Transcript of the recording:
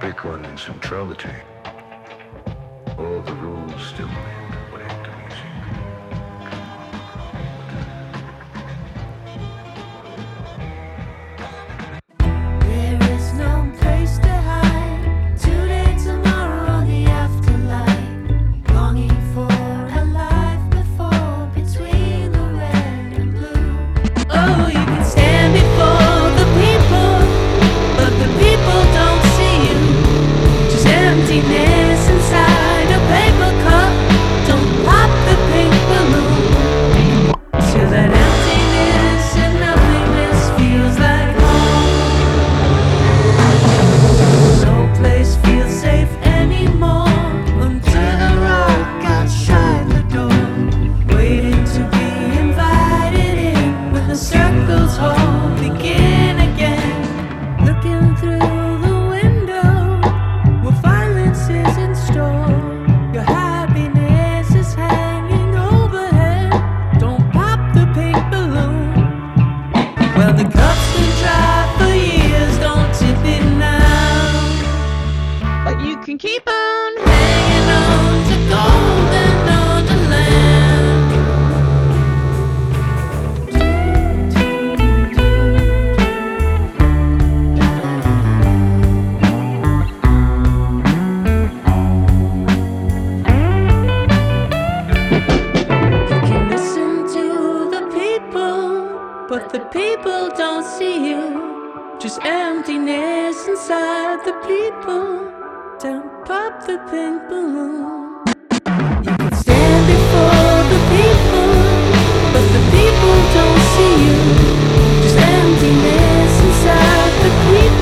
big one in centrality. All the rules still remain the way to music. There is no place to hide. Today, tomorrow, the afterlife. Longing for a life before, between the red and blue. Oh, you can stand before the people, but the people don't see you. Just emptiness inside a paper cup. Don't pop the pink balloon. Till that emptiness and nothingness feels like no place feels safe anymore until the rock outside the door, waiting to be invited in when the circles all begin again. Looking through the window where violence is in store, your happiness is hanging overhead. Don't pop the pink balloon. Well, the cup's been dry for years, don't tip it now. But you can keep on hanging on to golden wonderland. You can listen to the people, but the people don't see you. Just emptiness inside the people. Don't pop the pink balloon. You can stand before the people, but the people don't see you. Just emptiness inside the people.